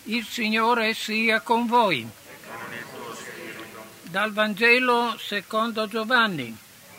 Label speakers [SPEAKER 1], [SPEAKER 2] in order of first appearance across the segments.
[SPEAKER 1] Il Signore sia con voi. Dal Vangelo secondo Giovanni.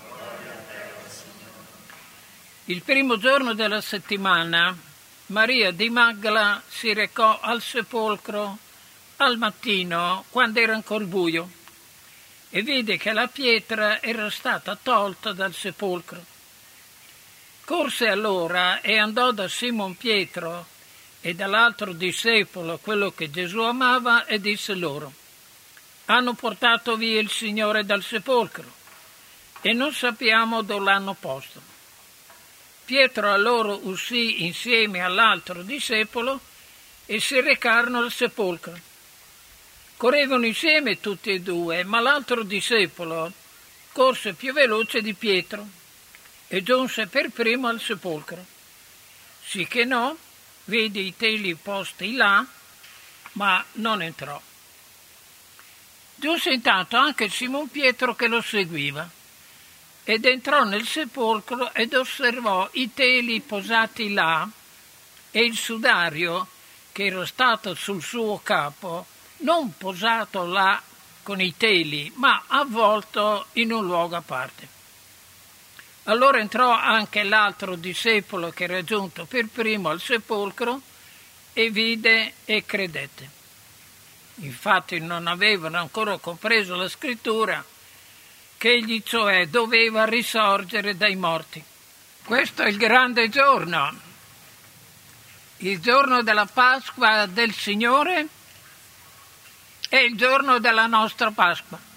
[SPEAKER 1] Il primo giorno della settimana, Maria di Magdala si recò al sepolcro al mattino, quando era ancora buio, e vide che la pietra era stata tolta dal sepolcro. Corse allora e andò da Simon Pietro e dall'altro discepolo, quello che Gesù amava, e disse loro: hanno portato via il Signore dal sepolcro e non sappiamo dove l'hanno posto. Pietro allora uscì insieme all'altro discepolo e si recarono al sepolcro. Correvano insieme tutti e due, ma l'altro discepolo corse più veloce di Pietro e giunse per primo al sepolcro. Sì che no, vide i teli posti là, ma non entrò. Giunse intanto anche Simon Pietro che lo seguiva, ed entrò nel sepolcro ed osservò i teli posati là e il sudario che era stato sul suo capo, non posato là con i teli, ma avvolto in un luogo a parte. Allora entrò anche l'altro discepolo che era giunto per primo al sepolcro e vide e credette. Infatti non avevano ancora compreso la scrittura che egli cioè doveva risorgere dai morti. Questo è il grande giorno, il giorno della Pasqua del Signore e il giorno della nostra Pasqua.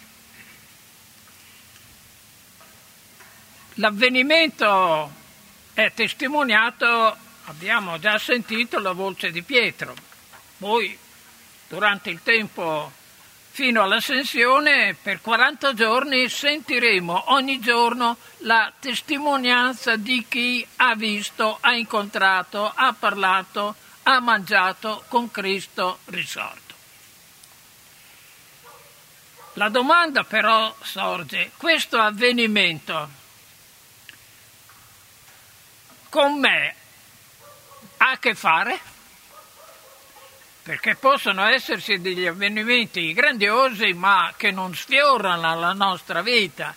[SPEAKER 1] L'avvenimento è testimoniato, abbiamo già sentito la voce di Pietro. Poi, durante il tempo fino all'ascensione, per 40 giorni sentiremo ogni giorno la testimonianza di chi ha visto, ha incontrato, ha parlato, ha mangiato con Cristo risorto. La domanda però sorge: questo avvenimento con me ha a che fare? Perché possono esserci degli avvenimenti grandiosi ma che non sfiorano la nostra vita,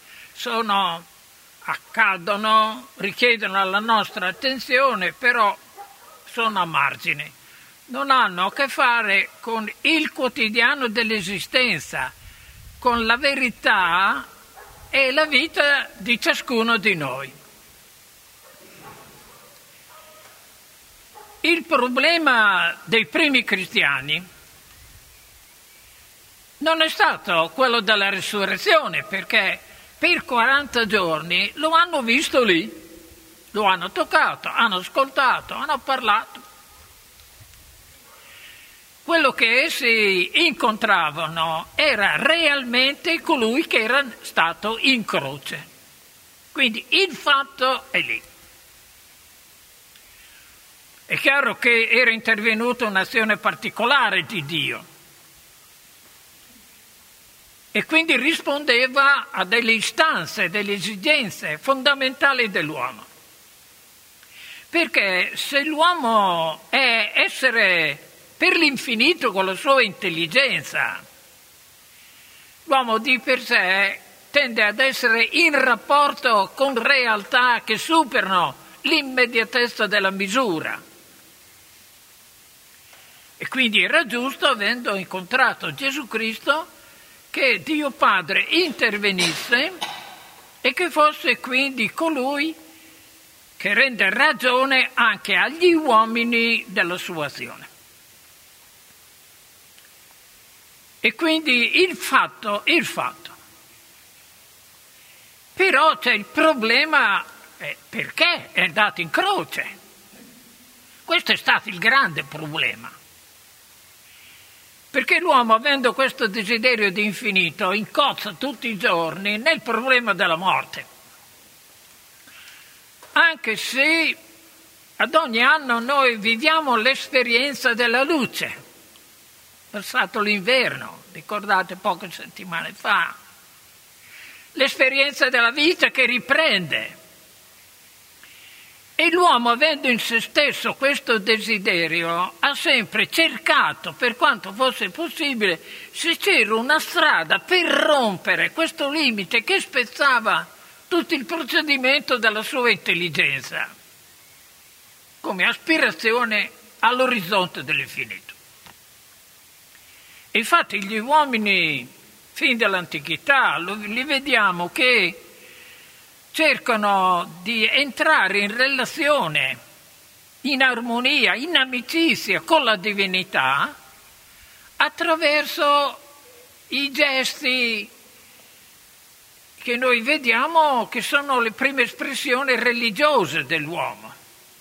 [SPEAKER 1] accadono, richiedono la nostra attenzione, però sono a margine. Non hanno a che fare con il quotidiano dell'esistenza, con la verità e la vita di ciascuno di noi. Il problema dei primi cristiani non è stato quello della risurrezione, perché per 40 giorni lo hanno visto lì, lo hanno toccato, hanno ascoltato, hanno parlato. Quello che essi incontravano era realmente colui che era stato in croce. Quindi il fatto è lì. È chiaro che era intervenuta un'azione particolare di Dio e quindi rispondeva a delle istanze, delle esigenze fondamentali dell'uomo. Perché se l'uomo è essere per l'infinito con la sua intelligenza, l'uomo di per sé tende ad essere in rapporto con realtà che superano l'immediatezza della misura. E quindi era giusto, avendo incontrato Gesù Cristo, che Dio Padre intervenisse e che fosse quindi colui che rende ragione anche agli uomini della sua azione. E quindi il fatto. Però c'è il problema, perché è andato in croce? Questo è stato il grande problema. Perché l'uomo, avendo questo desiderio di infinito, incozza tutti i giorni nel problema della morte. Anche se ad ogni anno noi viviamo l'esperienza della luce. Passato l'inverno, ricordate poche settimane fa, l'esperienza della vita che riprende. E l'uomo, avendo in se stesso questo desiderio, ha sempre cercato, per quanto fosse possibile, se c'era una strada per rompere questo limite che spezzava tutto il procedimento della sua intelligenza, come aspirazione all'orizzonte dell'infinito. E infatti gli uomini, fin dall'antichità, li vediamo che cercano di entrare in relazione, in armonia, in amicizia con la divinità attraverso i gesti che noi vediamo che sono le prime espressioni religiose dell'uomo.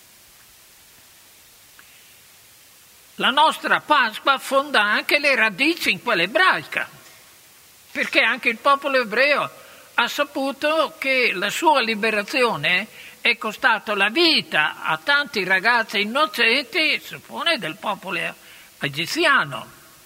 [SPEAKER 1] La nostra Pasqua affonda anche le radici in quella ebraica, perché anche il popolo ebreo ha saputo che la sua liberazione è costato la vita a tanti ragazzi innocenti, si suppone, del popolo egiziano.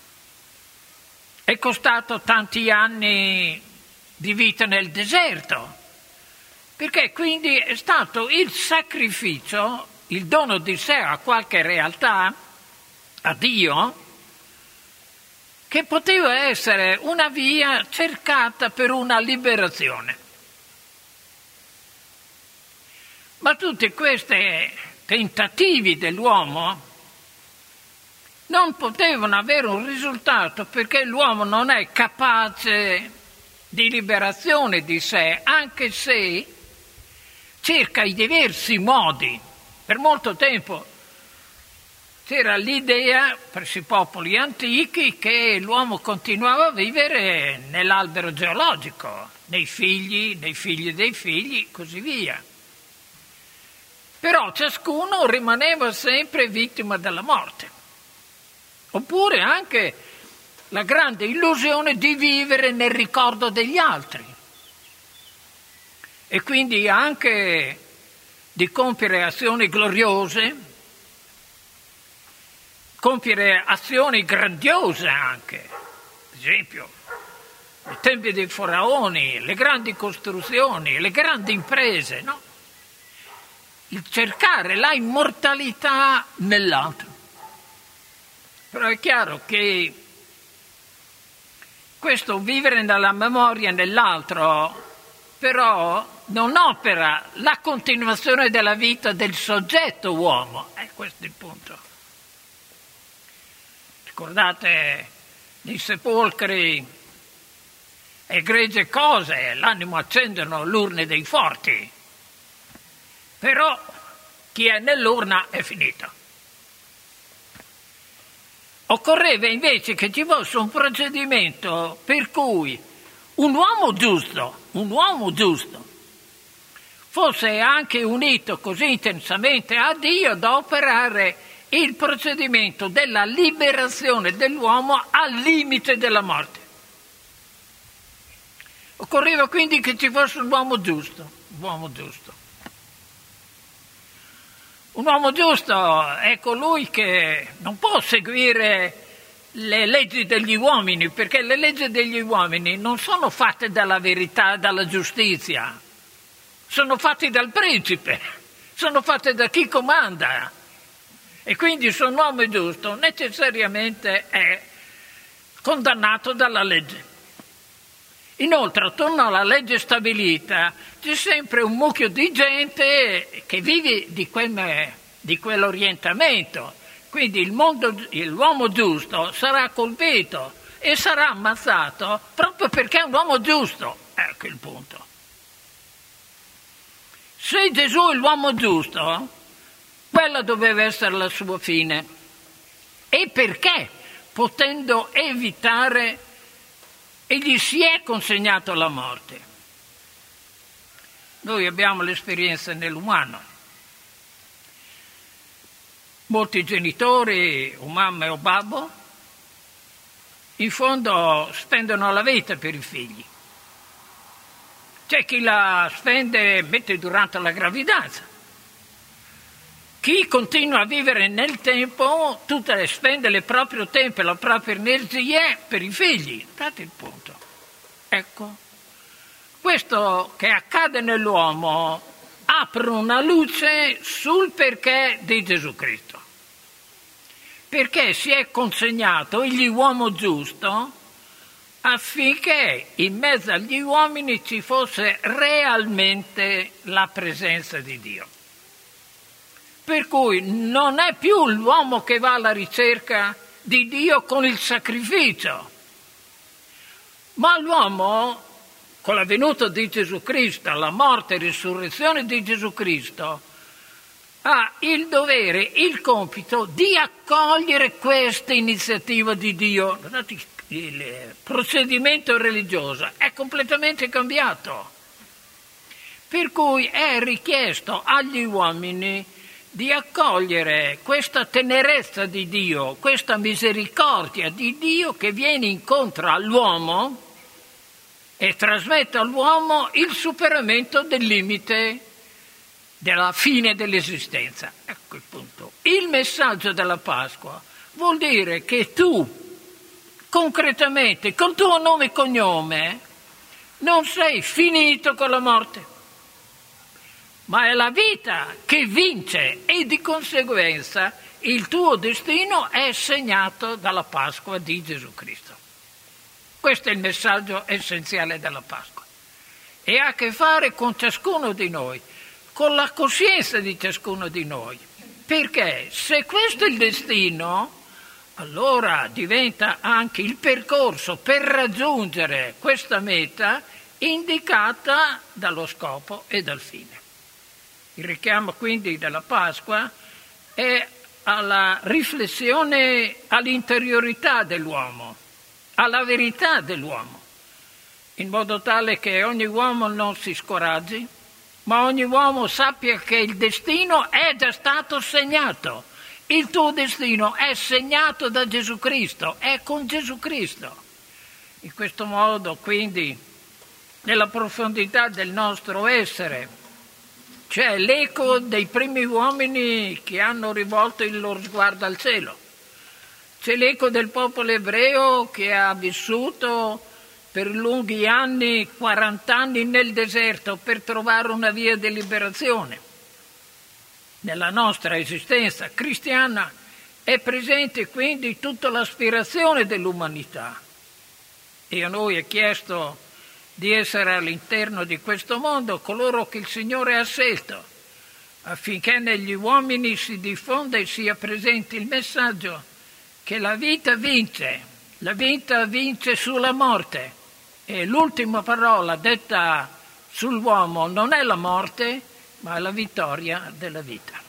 [SPEAKER 1] È costato tanti anni di vita nel deserto, perché quindi è stato il sacrificio, il dono di sé a qualche realtà, a Dio, che poteva essere una via cercata per una liberazione. Ma tutti questi tentativi dell'uomo non potevano avere un risultato perché l'uomo non è capace di liberazione di sé, anche se cerca i diversi modi. Per molto tempo c'era l'idea, presso i popoli antichi, che l'uomo continuava a vivere nell'albero geologico, nei figli dei figli, così via. Però ciascuno rimaneva sempre vittima della morte. Oppure anche la grande illusione di vivere nel ricordo degli altri. E quindi anche di compiere azioni gloriose, compiere azioni grandiose anche, ad esempio i templi dei faraoni, le grandi costruzioni, le grandi imprese, no? Il cercare la immortalità nell'altro. Però è chiaro che questo vivere nella memoria nell'altro però non opera la continuazione della vita del soggetto uomo, questo è il punto. Ricordate, nei sepolcri egregie cose, l'animo accendono l'urne dei forti, però chi è nell'urna è finito. Occorreva invece che ci fosse un procedimento per cui un uomo giusto, fosse anche unito così intensamente a Dio da operare il procedimento della liberazione dell'uomo al limite della morte. Occorreva quindi che ci fosse un uomo giusto. Un uomo giusto è colui che non può seguire le leggi degli uomini, perché le leggi degli uomini non sono fatte dalla verità, dalla giustizia, sono fatte dal principe, sono fatte da chi comanda. E quindi se un uomo è giusto necessariamente è condannato dalla legge. Inoltre, attorno alla legge stabilita c'è sempre un mucchio di gente che vive di quell'orientamento. Quindi l'uomo giusto sarà colpito e sarà ammazzato proprio perché è un uomo giusto. Ecco il punto. Se Gesù è l'uomo giusto, quella doveva essere la sua fine. E perché, potendo evitare, egli si è consegnato alla morte? Noi abbiamo l'esperienza nell'umano. Molti genitori, o mamma o babbo, in fondo spendono la vita per i figli. C'è chi la spende mette durante la gravidanza. Chi continua a vivere nel tempo, spende il proprio tempo e la propria energia per i figli. Guardate il punto. Ecco, questo che accade nell'uomo aprono una luce sul perché di Gesù Cristo. Perché si è consegnato egli uomo giusto affinché in mezzo agli uomini ci fosse realmente la presenza di Dio. Per cui non è più l'uomo che va alla ricerca di Dio con il sacrificio, ma l'uomo, con la venuta di Gesù Cristo, la morte e risurrezione di Gesù Cristo, ha il dovere, il compito di accogliere questa iniziativa di Dio. Il procedimento religioso è completamente cambiato, per cui è richiesto agli uomini di accogliere questa tenerezza di Dio, questa misericordia di Dio che viene incontro all'uomo e trasmette all'uomo il superamento del limite della fine dell'esistenza. Ecco il punto. Il messaggio della Pasqua vuol dire che tu, concretamente, col tuo nome e cognome, non sei finito con la morte, ma è la vita che vince e di conseguenza il tuo destino è segnato dalla Pasqua di Gesù Cristo. Questo è il messaggio essenziale della Pasqua e ha a che fare con ciascuno di noi, con la coscienza di ciascuno di noi, perché se questo è il destino, allora diventa anche il percorso per raggiungere questa meta indicata dallo scopo e dal fine. Il richiamo quindi della Pasqua è alla riflessione all'interiorità dell'uomo, alla verità dell'uomo, in modo tale che ogni uomo non si scoraggi, ma ogni uomo sappia che il destino è già stato segnato. Il tuo destino è segnato da Gesù Cristo, è con Gesù Cristo. In questo modo, quindi, nella profondità del nostro essere, c'è l'eco dei primi uomini che hanno rivolto il loro sguardo al cielo. C'è l'eco del popolo ebreo che ha vissuto per lunghi anni, 40 anni nel deserto per trovare una via di liberazione. Nella nostra esistenza cristiana è presente quindi tutta l'aspirazione dell'umanità e a noi è chiesto di essere all'interno di questo mondo coloro che il Signore ha scelto, affinché negli uomini si diffonda e sia presente il messaggio che la vita vince sulla morte e l'ultima parola detta sull'uomo non è la morte, ma è la vittoria della vita.